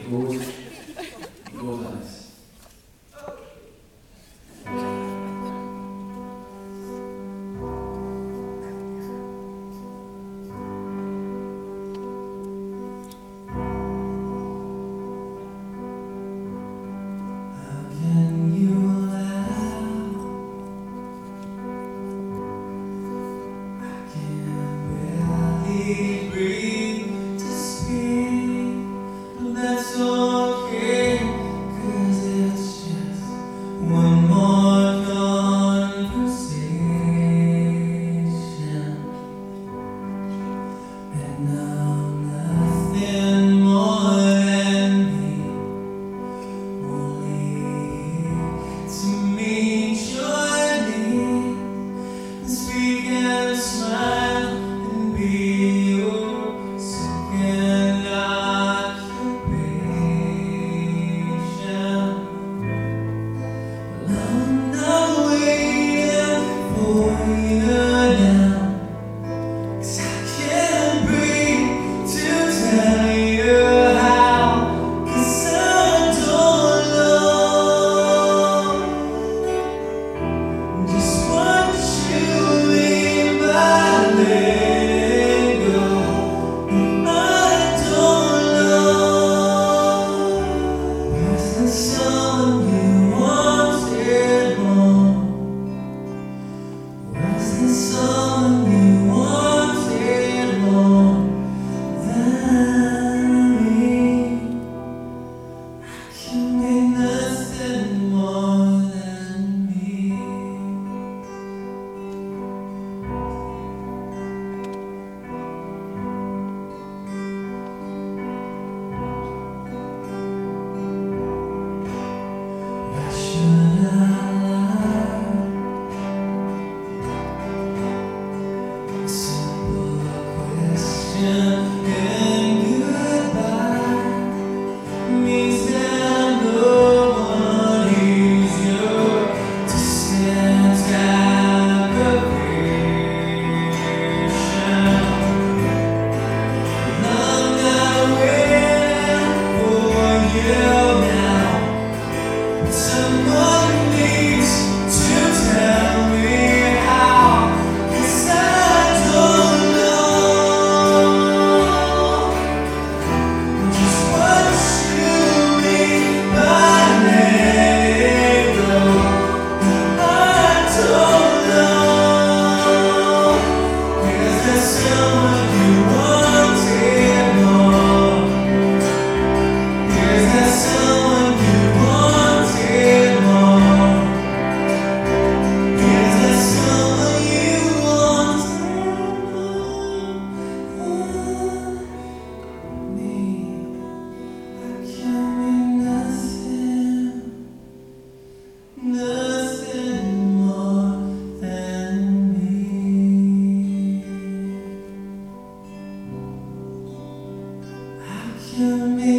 It goes like this. Breathe to speak, but that's okay, 'cause it's just one more conversation, and I'm nothing more than me, only to meet your needs, and speak and smile and be your second occupation. Well, I'm not waiting for you now, 'cause I can't breathe to tell you how, 'cause I don't know just what you mean by letting go. I don't know. Was there someone you wanted more? Was there someone you wanted more than me? I can be nothing more than me. Why should I lie? Simple question and goodbye means that no one hears you to stand aggravation. I'm not waiting for you now. Someone needs to tell me how, 'cause I don't know just what you mean by letting go. I don't know. Is there someone you wanted more? Is there someone you wanted more? Is there someone you wanted more than me? I can be nothing more than me. I can be